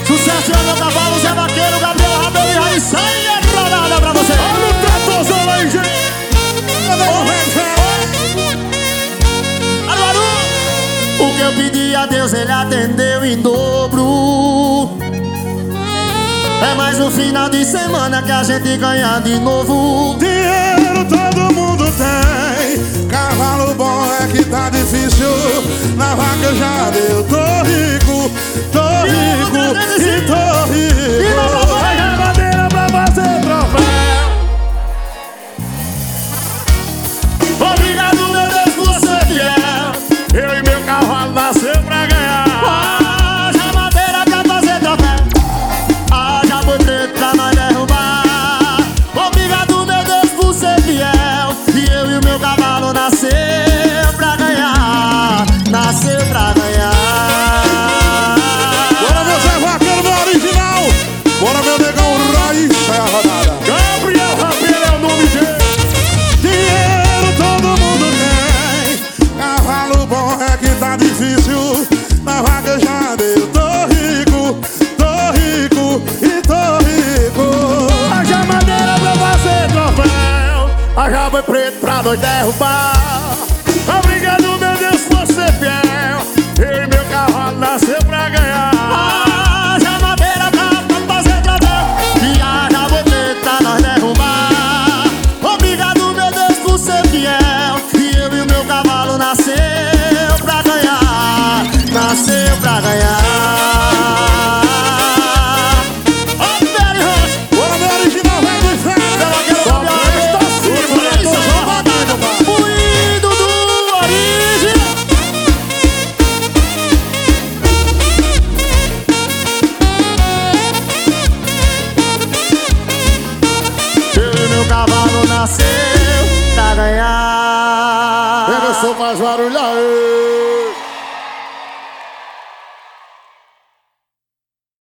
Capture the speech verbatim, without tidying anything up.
Sucesso é meu cavalo, Zé Vaqueiro, Gabriel Rabelo e Raíssa. E é rodada pra você. Olha o tratorzão aí, gente. O que eu pedi a Deus, Ele atendeu em dobro. É mais um final de semana que a gente ganha de novo. Dinheiro todo mundo tem, cavalo bom é que tá difícil. Na vaca já deu, tô rico, tô rico e tô rico. A madeira pra fazer troféu. Obrigado, meu Deus, por ser fiel. Eu e meu cavalo nasceu pra ganhar. Haja madeira pra fazer troféu. Haja boi preto pra nós derrubar. Obrigado, meu Deus, por ser fiel. E eu e o meu cavalo nasceu pra ganhar. Nasceu pra ganhar. Bora, meu Zé Vaqueiro, meu original. Bora, meu negão Raíssa, é a rodada. Gabriel Rabelo é o nome dele. Dinheiro todo mundo tem, cavalo bom é que tá difícil. Na vaca já deu, tô rico, tô rico e tô rico. Haja madeira pra fazer troféu, haja boi preto pra nós derrubar. Obrigado, meu Deus, por ser fiel. Eu e meu cavalo nasceu pra ganhar. Haja madeira pra fazer troféu. E haja boi preto pra nós derrubar. Obrigado, meu Deus, por ser fiel. E eu e o meu cavalo nasceu pra ganhar. Nasceu pra ganhar. Ó, Peri Rocha. Bora, meu original, vem do inferno. Só presta cima, só rodada. O ídolo do original. Eu e meu cavalo nasceu pra ganhar. Eu sou mais barulhado.